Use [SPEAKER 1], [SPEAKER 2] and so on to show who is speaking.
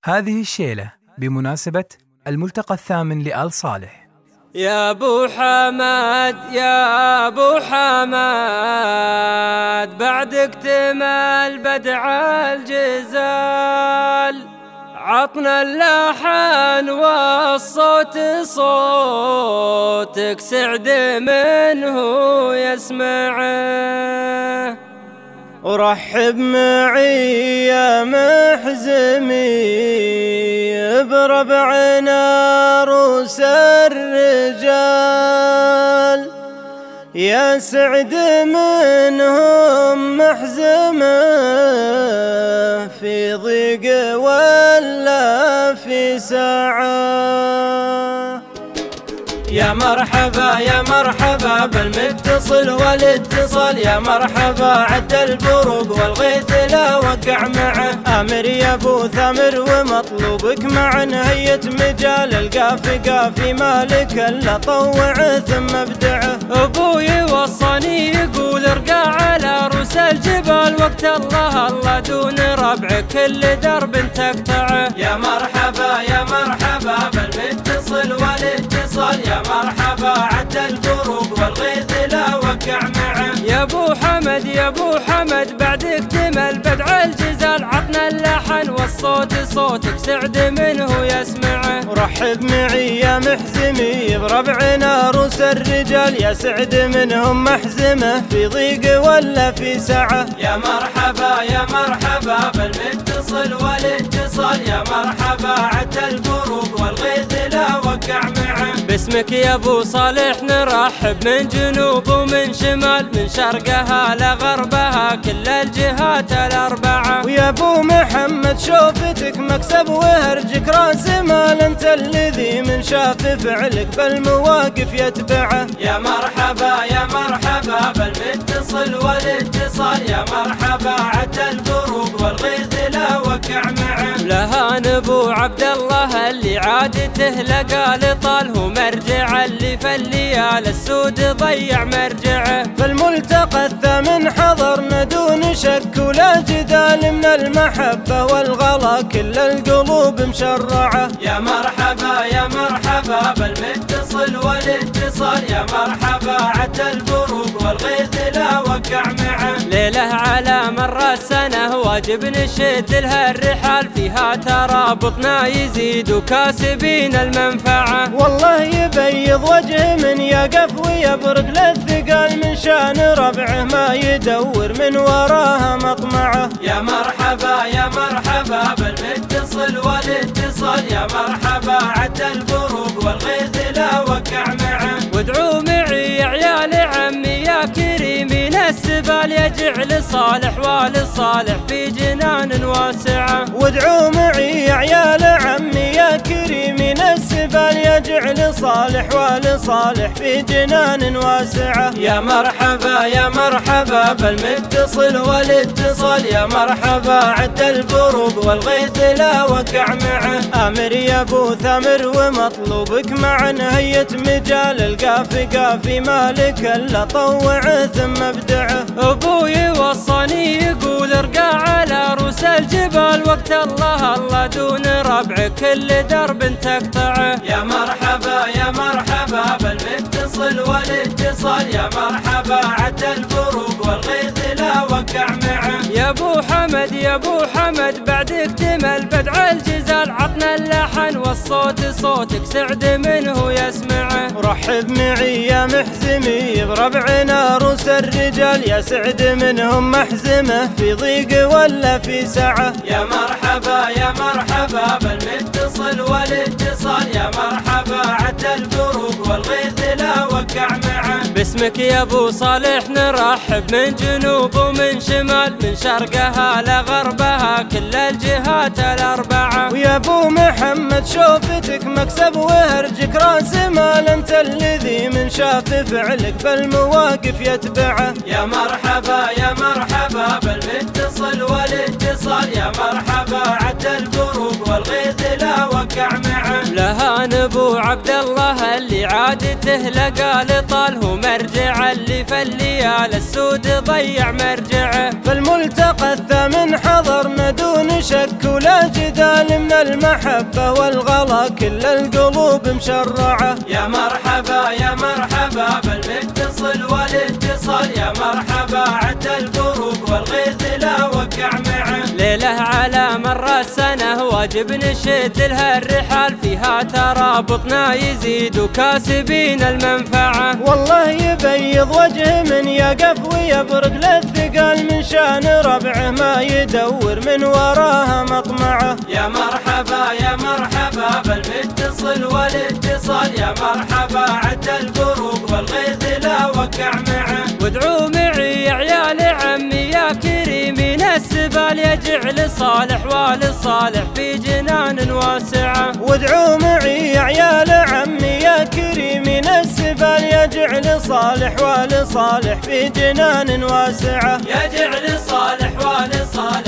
[SPEAKER 1] هذه الشيلة بمناسبة الملتقى الثامن لآل صالح.
[SPEAKER 2] يا أبو حمد يا أبو حمد بعد اكتمال بدع الجزال، عطنا اللحن والصوت صوتك سعد منه يسمعه،
[SPEAKER 3] ورحب معي يا محزمي بربعنا روس الرجال، يا سعد منهم محزمه في ضيق ولا في ساعة. يا مرحبا يا مرحبا بالمتصل والاتصال، يا مرحبا عد البروق والغيث لا وقع معه، آمر يا ابو ثامر ومطلوبك معا، هية مجال القافي قافي مالك الا طوعه ثم ابدعه.
[SPEAKER 2] ابوي وصاني يقول ارقع على رؤوس الجبال، وقت الله الله دون ربع كل درب تقطعه.
[SPEAKER 3] يا مرحبا يا مرحبا بالمتصل والاتصال، يا مرحبا عد البروق والغيث لا وقع معه.
[SPEAKER 2] يا ابو حمد يا ابو حمد بعد اكتمل بدع الجزال، عطنا اللحن والصوت صوتك سعد منه يسمعه،
[SPEAKER 3] ورحب معي يا محزمي بربعنا روس الرجال، يا سعد منهم محزمه في ضيق ولا في سعه. يا مرحبا يا مرحبا بالمتصل والاتصال، يا مرحبا عد البروق والغيث لا وقع معه.
[SPEAKER 2] باسمك يا ابو صالح نرحب من جنوب ومن شمال، من شرقها لغربها كل الجهات الاربعه.
[SPEAKER 3] ويا ابو محمد شوفتك مكسب وهرجك راس مال، انت الذي من شاف فعلك بالمواقف يتبعه. يا مرحبا يا مرحبا بالمتصل والاتصال، يا مرحبا عد البروق والغيث لا وقع معه.
[SPEAKER 2] لها نبو عبد الله اللي عادته لقى لطال، هو مرجع اللي في الليال السود ضيع مرجعه.
[SPEAKER 3] في الملتقى الثامن حضرنا دون شك ولا جدال، من المحبة والغلا كل القلوب مشرعة. يا مرحبا يا مرحبا بالمتصل والاتصال، يا مرحبا عد البروق والغيث لا وقع معه.
[SPEAKER 2] ليلة على مر السنة واجب نشد لها الرحال، فيها ترابطنا يزيد وكاسبين المنفعة.
[SPEAKER 3] والله يبيض وجه من يقف ويبرق للثقال، من شان ربعه ما يدور من وراها مطمعه. يا مرحبا يا مرحبا بالمتصل والاتصال، يا مرحبا عد البروق والغيث لا وقع معه.
[SPEAKER 2] وادعوا معي يا عيال عمي يا كريمين السبال، يجعل صالح والصالح في جنان واسعة.
[SPEAKER 3] وادعوا معي يا عيال عمي يا كريمين السبال، يجعل صالح والصالح في جنان واسعة. يا مرحبا يا مرحبا بالمتصل والاتصال، يا مرحبا عد البروق والغيث لا وقع معه. آمر يا ابو ثامر ومطلوبك معا، هية مجال القافي قافي مالك الا طوعه ثم ابدعه.
[SPEAKER 2] ابوي وصاني يقول ارقع على رؤوس الجبال، وقت الله الله دون ربع كل درب تقطعه.
[SPEAKER 3] يا مرحبا يا مرحبا بالمتصل والاتصال، يا مرحبا عد البروق والغيث لا وقع معه.
[SPEAKER 2] يا ابو حمد يا ابو حمد بعد اكتمل بدع الجزال، عطنا اللحن والصوت صوتك سعد منه يسمعه،
[SPEAKER 3] ورحب معي يا محزمي بربعنا روس الرجال، يا سعد منهم محزمه في ضيق ولا في سعه. يا مرحبا يا مرحبا بالمتصل والاتصال، يا مرحبا عد البروق والغيث لا وقع معه.
[SPEAKER 2] باسمك يا ابو صالح نرحب من جنوب ومن شمال، من شرقها لغربها كل الجهات الاربعه.
[SPEAKER 3] ويا ابو محمد شوفتك مكسب وهرجك راس مال، انت الذي من شاف فعلك بالمواقف يتبعه. يا مرحبا يا مرحبا بالمتصل والاتصال، يا مرحبا عد البروق والغيث لا وقع معه.
[SPEAKER 2] لها نبو عبد الله اللي عادته لقى لطال، هو مرجع اللي في الليال السود ضيع مرجعه.
[SPEAKER 3] في الملتقى الثامن حضرنا دون شك ولا جدال، من المحبة والغلا كل القلوب مشرعة.
[SPEAKER 2] يا مرحبا يا مرحبا بالمتصل والاتصال، يا مرحبا عد الفروق والغيث لا وقع معه. ليلة على مر السنة واجب نشد لها الرحال، فيها ترابطنا يزيد وكاسبين المنفعة.
[SPEAKER 3] والله يبيض وجه من يقف ويبرق للثقال، من شان ربعه ما يدور من وراها مطمعه.
[SPEAKER 2] يا مرحبا يا مرحبا بالمتصل والاتصال، يا مرحبا عد الفروق والغيث لا وقع معه. وادعوا معي يا عيال عمي يا كريمين السبال، يجعل صالح والصالح في جنان واسعة.
[SPEAKER 3] وادعوا معي يا عيال عمي يا كريمين السبال، يجعل صالح والصالح في جنان واسعة.
[SPEAKER 2] يجعل صالح والصالح